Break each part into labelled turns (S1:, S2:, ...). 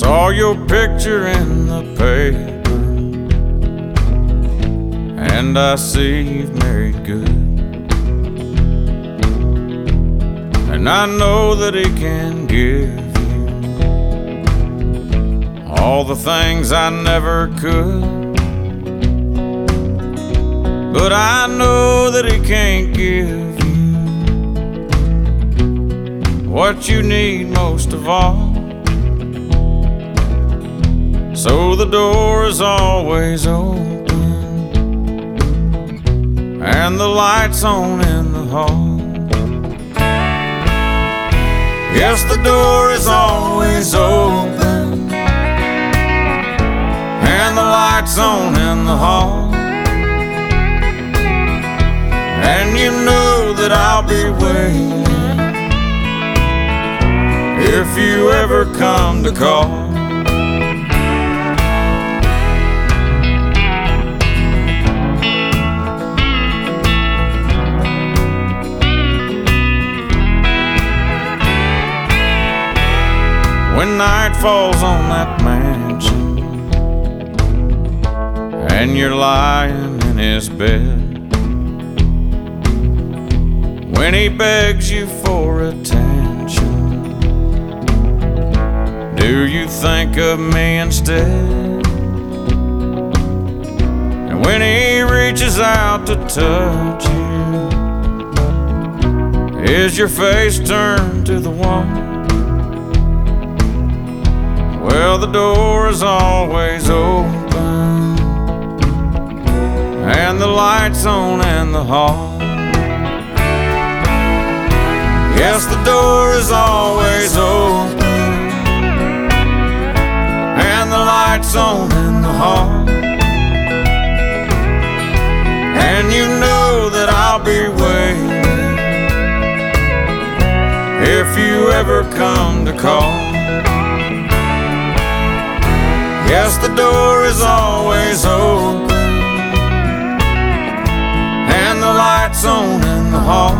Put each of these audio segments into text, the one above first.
S1: Saw your picture in the paper, and I see you've married good. And I know that he can give you all the things I never could, but I know that he can't give you what you need most of all. So the door is always open and the light's on in the hall. Yes, the door is always open and the light's on in the hall. And you know that I'll be waiting if you ever come to call. When night falls on that mansion and you're lying in his bed, when he begs you for attention, do you think of me instead? And when he reaches out to touch you, is your face turned to the wall? Well, the door is always open and the light's on in the hall. Yes, the door is always open and the light's on in the hall. And you know that I'll be waiting if you ever come to call. Yes, the door is always open and the light's on in the hall.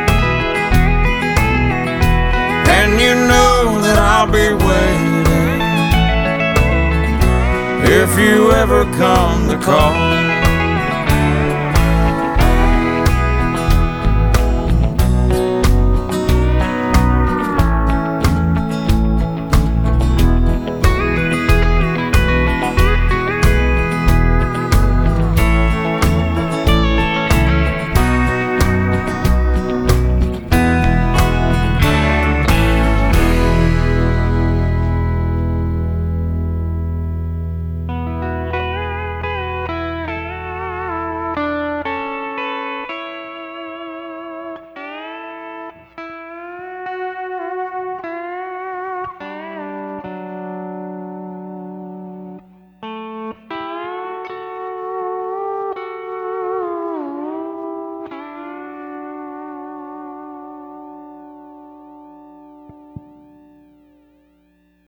S1: And you know that I'll be waiting if you ever come to call.